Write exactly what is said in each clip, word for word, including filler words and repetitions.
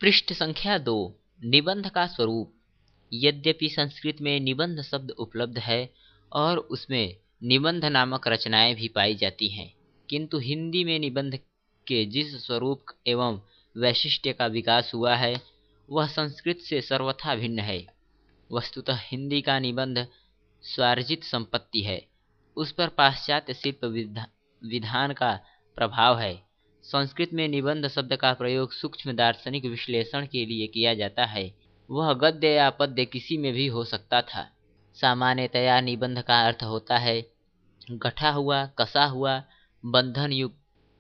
पृष्ठ संख्या दो। निबंध का स्वरूप। यद्यपि संस्कृत में निबंध शब्द उपलब्ध है और उसमें निबंध नामक रचनाएं भी पाई जाती हैं, किंतु हिंदी में निबंध के जिस स्वरूप एवं वैशिष्ट्य का विकास हुआ है वह संस्कृत से सर्वथा भिन्न है। वस्तुतः हिंदी का निबंध स्वार्जित संपत्ति है, उस पर पाश्चात्य शिल्प विधा, विधान का प्रभाव है। संस्कृत में निबंध शब्द का प्रयोग सूक्ष्म दार्शनिक विश्लेषण के लिए किया जाता है। वह गद्य या पद्य किसी में भी हो सकता था। सामान्यतया निबंध का अर्थ होता है गठा हुआ, कसा हुआ, बंधन युक्त।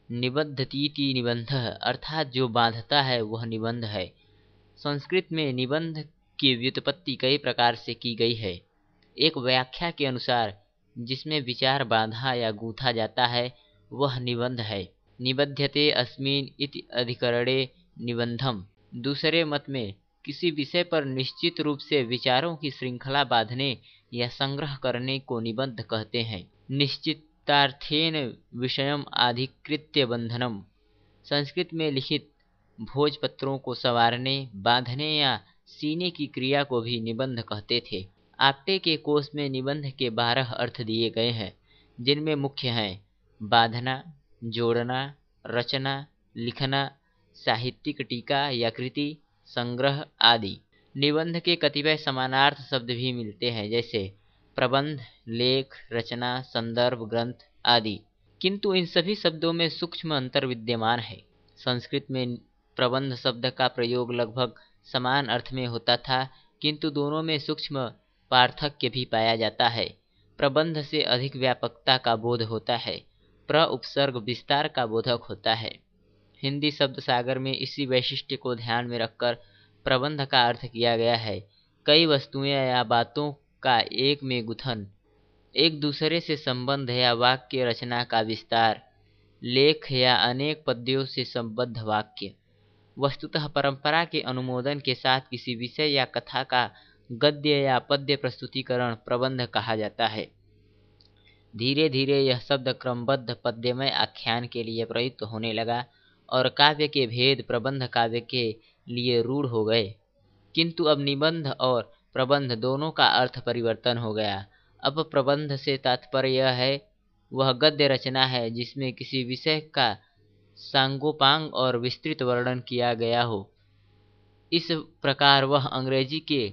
निबद्धतीति निबंध अर्थात जो बांधता है वह निबंध है। संस्कृत में निबंध की व्युत्पत्ति कई प्रकार से की गई है। एक व्याख्या के अनुसार जिसमें विचार बांधा या गूंथा जाता है वह निबंध है। निबध्यते अस्मिन् इति अधिकरणे निबंधम। दूसरे मत में किसी विषय पर निश्चित रूप से विचारों की श्रृंखला बांधने या संग्रह करने को निबंध कहते हैं। निश्चितार्थेन विषयम अधिकृत्य बंधनम। संस्कृत में लिखित भोजपत्रों को संवारने, बांधने या सीने की क्रिया को भी निबंध कहते थे। आपटे के कोश में निबंध के बारह अर्थ दिए गए हैं, जिनमें मुख्य हैं बांधना, जोड़ना, रचना, लिखना, साहित्यिक टीका या कृति, संग्रह आदि। निबंध के कतिपय समानार्थ शब्द भी मिलते हैं, जैसे प्रबंध, लेख, रचना, संदर्भ, ग्रंथ आदि, किंतु इन सभी शब्दों में सूक्ष्म अंतर विद्यमान है। संस्कृत में प्रबंध शब्द का प्रयोग लगभग समान अर्थ में होता था, किंतु दोनों में सूक्ष्म पार्थक्य भी पाया जाता है। प्रबंध से अधिक व्यापकता का बोध होता है, प्र उपसर्ग विस्तार का बोधक होता है। हिंदी शब्द सागर में इसी वैशिष्ट्य को ध्यान में रखकर प्रबंध का अर्थ किया गया है। कई वस्तुएं या बातों का एक में गुथन, एक दूसरे से संबंध या वाक्य रचना का विस्तार, लेख या अनेक पद्यों से संबद्ध वाक्य। वस्तुतः परंपरा के अनुमोदन के साथ किसी विषय या कथा का गद्य या पद्य प्रस्तुतिकरण प्रबंध कहा जाता है। धीरे धीरे यह शब्द क्रमबद्ध पद्यमय आख्यान के लिए प्रयुक्त होने लगा और काव्य के भेद प्रबंध काव्य के लिए रूढ़ हो गए। किंतु अब निबंध और प्रबंध दोनों का अर्थ परिवर्तन हो गया। अब प्रबंध से तात्पर्य यह है वह गद्य रचना है जिसमें किसी विषय का सांगोपांग और विस्तृत वर्णन किया गया हो। इस प्रकार वह अंग्रेजी के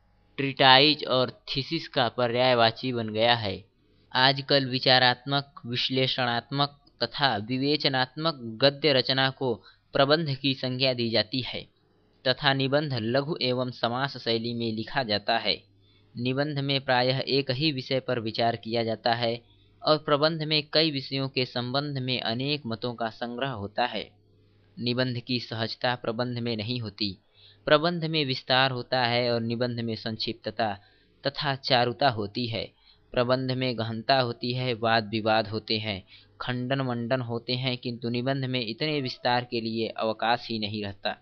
ट्रीटाइज और थीसिस का पर्यायवाची बन गया है। आजकल विचारात्मक, विश्लेषणात्मक तथा विवेचनात्मक गद्य रचना को प्रबंध की संज्ञा दी जाती है तथा निबंध लघु एवं समास शैली में लिखा जाता है। निबंध में प्रायः एक ही विषय पर विचार किया जाता है और प्रबंध में कई विषयों के संबंध में अनेक मतों का संग्रह होता है। निबंध की सहजता प्रबंध में नहीं होती। प्रबंध में विस्तार होता है और निबंध में संक्षिप्तता तथा चारुता होती है। प्रबंध में गहनता होती है, वाद विवाद होते हैं, खंडन मंडन होते हैं, किंतु निबंध में इतने विस्तार के लिए अवकाश ही नहीं रहता।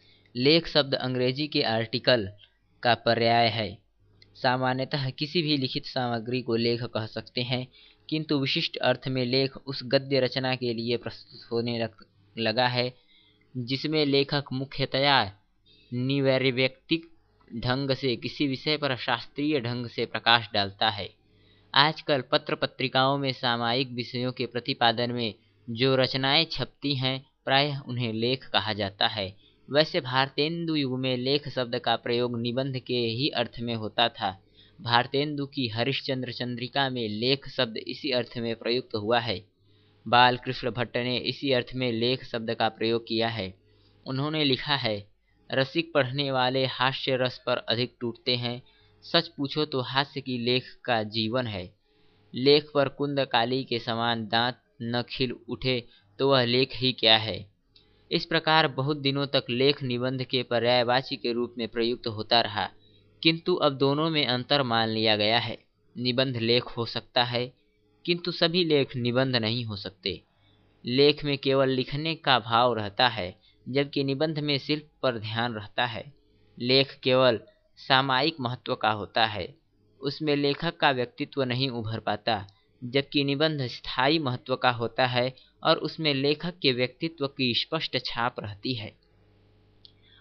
लेख शब्द अंग्रेजी के आर्टिकल का पर्याय है। सामान्यतः किसी भी लिखित सामग्री को लेख कह सकते हैं, किंतु विशिष्ट अर्थ में लेख उस गद्य रचना के लिए प्रस्तुत होने लग, लगा है जिसमें लेखक मुख्यतया निवैर्व्यक्तिक ढंग से किसी विषय पर शास्त्रीय ढंग से प्रकाश डालता है। आजकल पत्र पत्रिकाओं में सामायिक विषयों के प्रतिपादन में जो रचनाएं छपती हैं प्रायः उन्हें लेख कहा जाता है। वैसे भारतेंदु युग में लेख शब्द का प्रयोग निबंध के ही अर्थ में होता था। भारतेंदु की हरिश्चंद्र चंद्रिका में लेख शब्द इसी अर्थ में प्रयुक्त हुआ है। बालकृष्ण भट्ट ने इसी अर्थ में लेख शब्द का प्रयोग किया है। उन्होंने लिखा है, रसिक पढ़ने वाले हास्य रस पर अधिक टूटते हैं, सच पूछो तो हास्य की लेख का जीवन है। लेख पर कुंद काली के समान दांत न खिल उठे तो वह लेख ही क्या है। इस प्रकार बहुत दिनों तक लेख निबंध के पर्यायवाची के रूप में प्रयुक्त होता रहा, किंतु अब दोनों में अंतर मान लिया गया है। निबंध लेख हो सकता है, किंतु सभी लेख निबंध नहीं हो सकते। लेख में केवल लिखने का भाव रहता है, जबकि निबंध में शिल्प पर ध्यान रहता है। लेख केवल सामायिक महत्व का होता है, उसमें लेखक का व्यक्तित्व नहीं उभर पाता, जबकि निबंध स्थायी महत्व का होता है और उसमें लेखक के व्यक्तित्व की स्पष्ट छाप रहती है।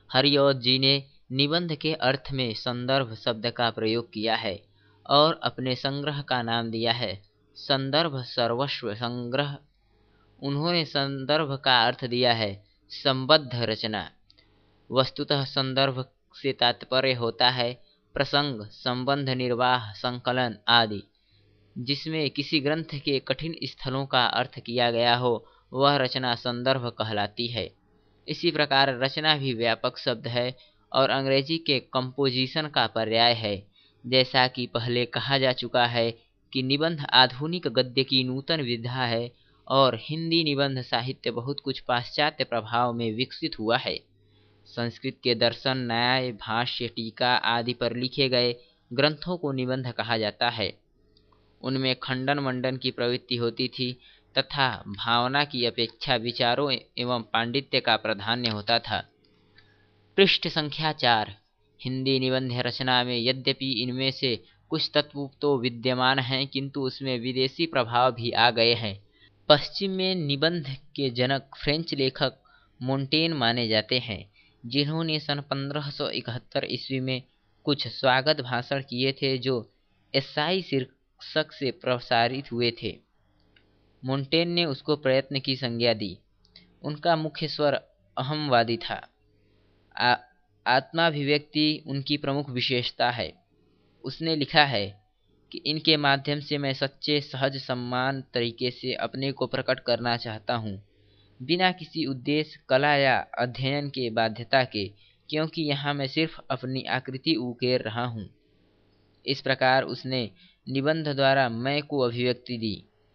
हरिऔध जी ने निबंध के अर्थ में संदर्भ शब्द का प्रयोग किया है और अपने संग्रह का नाम दिया है संदर्भ सर्वस्व संग्रह। उन्होंने संदर्भ का अर्थ दिया है संबद्ध रचना। वस्तुतः संदर्भ से तात्पर्य होता है प्रसंग, संबंध, निर्वाह, संकलन आदि। जिसमें किसी ग्रंथ के कठिन स्थलों का अर्थ किया गया हो वह रचना संदर्भ कहलाती है। इसी प्रकार रचना भी व्यापक शब्द है और अंग्रेजी के कंपोजिशन का पर्याय है। जैसा कि पहले कहा जा चुका है कि निबंध आधुनिक गद्य की नूतन विधा है और हिंदी निबंध साहित्य बहुत कुछ पाश्चात्य प्रभाव में विकसित हुआ है। संस्कृत के दर्शन, न्याय, भाष्य, टीका आदि पर लिखे गए ग्रंथों को निबंध कहा जाता है। उनमें खंडन मंडन की प्रवृत्ति होती थी तथा भावना की अपेक्षा विचारों एवं पांडित्य का प्राधान्य होता था। पृष्ठ संख्या चार। हिंदी निबंध रचना में यद्यपि इनमें से कुछ तत्व तो विद्यमान हैं किंतु उसमें विदेशी प्रभाव भी आ गए हैं। पश्चिम में निबंध के जनक फ्रेंच लेखक मोंटेन माने जाते हैं, जिन्होंने सन पंद्रह सौ इकहत्तर ईस्वी में कुछ स्वागत भाषण किए थे जो एसाई शीर्षक से प्रसारित हुए थे। मोंटेन ने उसको प्रयत्न की संज्ञा दी। उनका मुख्य स्वर अहमवादी था। आ, आत्माभिव्यक्ति उनकी प्रमुख विशेषता है। उसने लिखा है कि इनके माध्यम से मैं सच्चे, सहज, सम्मान तरीके से अपने को प्रकट करना चाहता हूँ, बिना किसी उद्देश्य, कला या अध्ययन के बाध्यता के, क्योंकि यहाँ मैं सिर्फ अपनी आकृति उकेर रहा हूँ। इस प्रकार उसने निबंध द्वारा मैं को अभिव्यक्ति दी।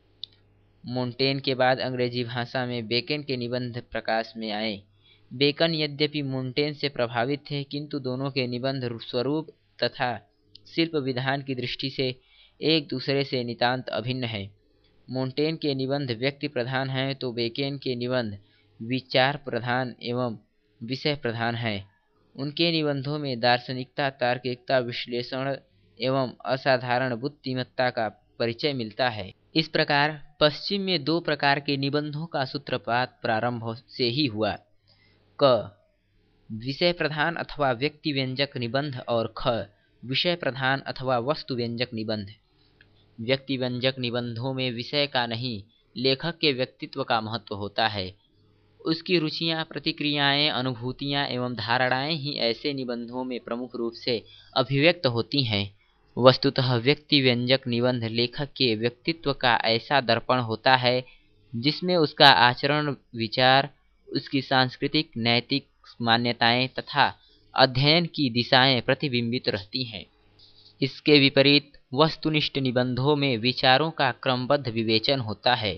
मोंटेन के बाद अंग्रेजी भाषा में बेकन के निबंध प्रकाश में आए। बेकन यद्यपि मोंटेन से प्रभावित थे किंतु दोनों के निबंध स्वरूप तथा शिल्प विधान की दृष्टि से एक दूसरे से नितांत अभिन्न है। मोंटेन के निबंध व्यक्ति प्रधान हैं तो बेकन के निबंध विचार प्रधान एवं विषय प्रधान हैं। उनके निबंधों में दार्शनिकता, तार्किकता, विश्लेषण एवं असाधारण बुद्धिमत्ता का परिचय मिलता है। इस प्रकार पश्चिम में दो प्रकार के निबंधों का सूत्रपात प्रारंभ से ही हुआ। क विषय प्रधान अथवा व्यक्ति व्यंजक निबंध और ख विषय प्रधान अथवा वस्तु व्यंजक निबंध। व्यक्ति व्यंजक निबंधों में विषय का नहीं, लेखक के व्यक्तित्व का महत्व होता है। उसकी रुचियाँ, प्रतिक्रियाएं, अनुभूतियाँ एवं धारणाएं ही ऐसे निबंधों में प्रमुख रूप से अभिव्यक्त होती हैं। वस्तुतः व्यक्ति व्यंजक निबंध लेखक के व्यक्तित्व का ऐसा दर्पण होता है जिसमें उसका आचरण, विचार, उसकी सांस्कृतिक, नैतिक मान्यताएं तथा अध्ययन की दिशाएं प्रतिबिंबित रहती हैं। इसके विपरीत वस्तुनिष्ठ निबंधों में विचारों का क्रमबद्ध विवेचन होता है।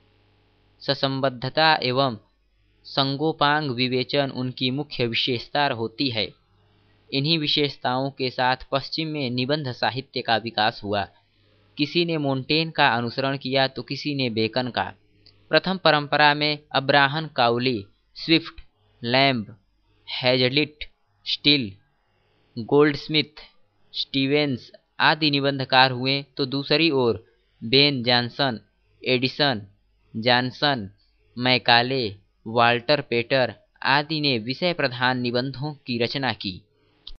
ससंबद्धता एवं संगोपांग विवेचन उनकी मुख्य विशेषता होती है। इन्हीं विशेषताओं के साथ पश्चिम में निबंध साहित्य का विकास हुआ। किसी ने मोंटेन का अनुसरण किया तो किसी ने बेकन का। प्रथम परंपरा में Abraham Cowley, Swift, Lamb, Hazlitt, Steele, Goldsmith, Stevens आदि निबंधकार हुए तो दूसरी ओर Ben Jonson, Addison, Johnson, Macaulay, Walter Pater आदि ने विषय प्रधान निबंधों की रचना की।